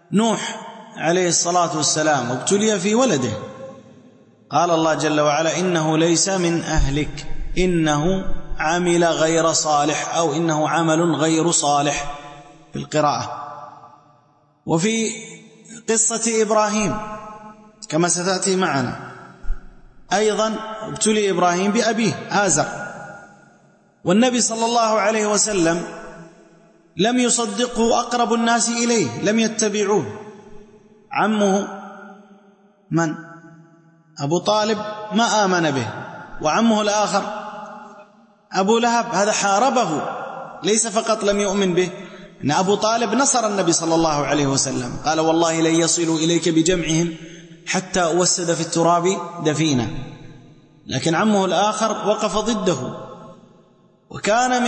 نوح عليه الصلاة والسلام ابتلي في ولده، قال الله جل وعلا إنه ليس من أهلك إنه عمل غير صالح، أو إنه عمل غير صالح في القراءة. وفي قصة إبراهيم كما ستأتي معنا أيضا ابتلي إبراهيم بأبيه آزر، والنبي صلى الله عليه وسلم لم يصدقه أقرب الناس إليه، لم يتبعوه. عمه من؟ أبو طالب ما آمن به، وعمه الآخر أبو لهب هذا حاربه، ليس فقط لم يؤمن به، إن أبو طالب نصر النبي صلى الله عليه وسلم، قال والله لن يصلوا إليك بجمعهم حتى أوسد في التراب دفينا. لكن عمه الآخر وقف ضده. وكان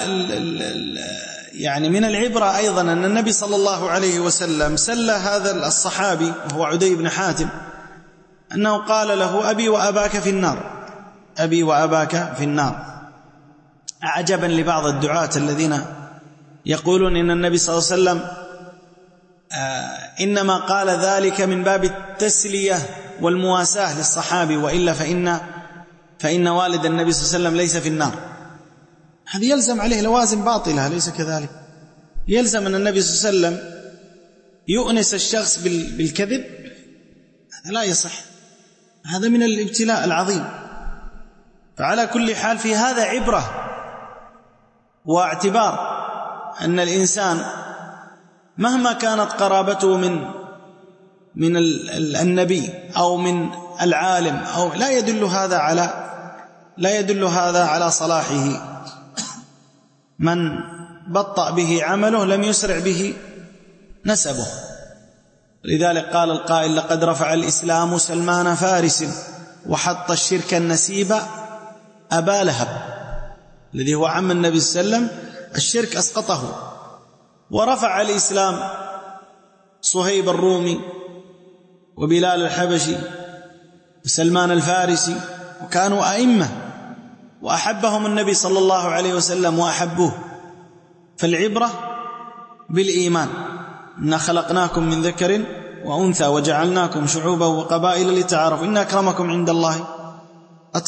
من العبرة أيضا أن النبي صلى الله عليه وسلم سل هذا الصحابي وهو عدي بن حاتم أنه قال له أبي وأباك في النار، أبي وأباك في النار. أعجبا لبعض الدعاة الذين يقولون إن النبي صلى الله عليه وسلم إنما قال ذلك من باب التسلية والمواساة للصحابي، وإلا فإن والد النبي صلى الله عليه وسلم ليس في النار. هذا يلزم عليه لوازم باطلة، ليس كذلك. يلزم أن النبي صلى الله عليه وسلم يؤنس الشخص بالكذب، هذا لا يصح، هذا من الابتلاء العظيم. فعلى كل حال في هذا عبرة واعتبار أن الإنسان مهما كانت قرابته من النبي أو من العالم أو لا يدل هذا على صلاحه. من بطأ به عمله لم يسرع به نسبه. لذلك قال القائل لقد رفع الإسلام سلمان فارس وحط الشرك النسيب أبا لهب، الذي هو عم النبي صلى الله عليه وسلم، الشرك أسقطه. ورفع الإسلام صهيب الرومي وبلال الحبشي وسلمان الفارسي، وكانوا أئمة وأحبهم النبي صلى الله عليه وسلم وأحبوه. فالعبرة بالإيمان. إنا خلقناكم من ذكر وأنثى وجعلناكم شعوبا وقبائل لتعارفوا إن أكرمكم عند الله